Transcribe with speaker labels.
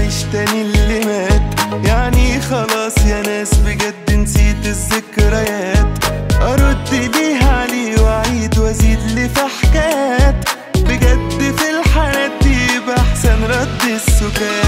Speaker 1: اعيش تاني اللي مات. يعني خلاص يا ناس بجد نسيت الذكريات، ارد ليها عليه واعيد وازيد لي في حكايات. بجد في الحالات دي بأحسن رد السكات.